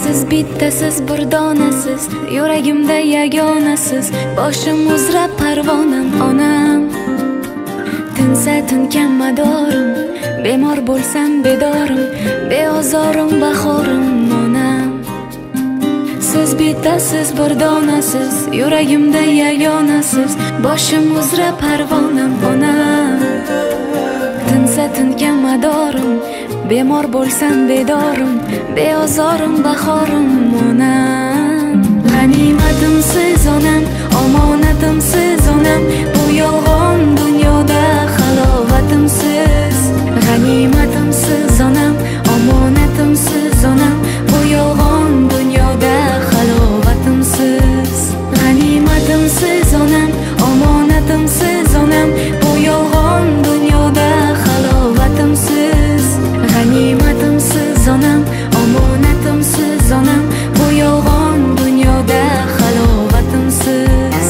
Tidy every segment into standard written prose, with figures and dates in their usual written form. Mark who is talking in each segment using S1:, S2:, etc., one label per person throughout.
S1: Siz bittasiz bir donasiz, yuragimda yagonasiz, boshim uzra parvonam onam. Tinsa tinkan madorim, bemor bo'lsam bedorim, beozorim bahorim onam. Siz bittasiz bir donasiz, yuragimda yagonasiz, boshim uzra parvonam onam. Tinsa tinkan madorim, bemor bo'lsam bedorim, beozorim bahorim onam. G'animatimsiz onam, omonatimsiz onam, bu yolg'on dunyoda halovatimsiz. G'animatimsiz onam, omonatimsiz onam, bu yolg'on dunyoda halovatimsiz. G'animatimsiz onam, omonatimsiz onam, bu yolg'on dunyoda halovatimsiz. G'animatimsiz onam, omonatimsiz onam, bu yolg'on dunyoda halovatimsiz.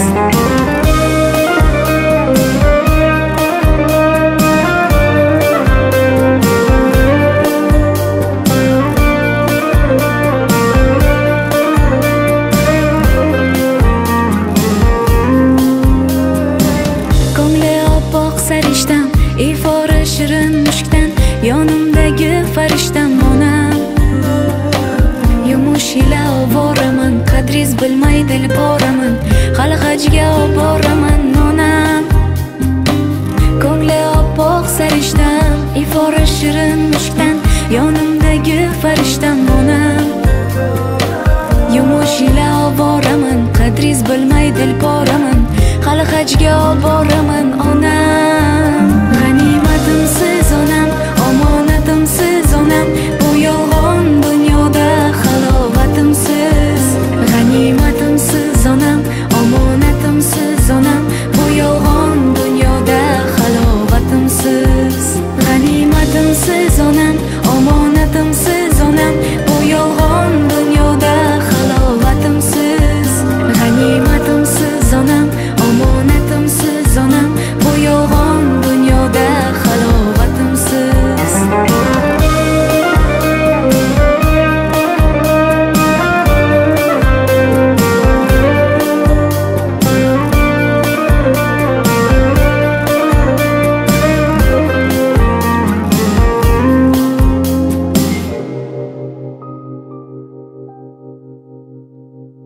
S1: Ko'ngli oppoq sarishtam, ifori shirin mushkdan, yonimdagi farishtam onam. Yumush ila oboraman, qadringiz bilmay dil boraman, hali hajga oboraman onam. Ko'ngli oppoq sarishtam, ifori shirin mushkdan, yonimdagi farishtam onam. Yumush ila oboraman, qadringiz bilmay dil boraman, hali hajga oboraman onam. G'animatimsiz onam, omonatimsiz onam, bu yolg'on dunyoda halovatimsiz. G'animatimsiz onam, omonatimsiz onam, bu yolg'on dunyoda halovatimsiz. G'animatimsiz onam, omonatimsiz onam, bu yolg'on dunyoda halovatimsiz. G'animatimsiz onam,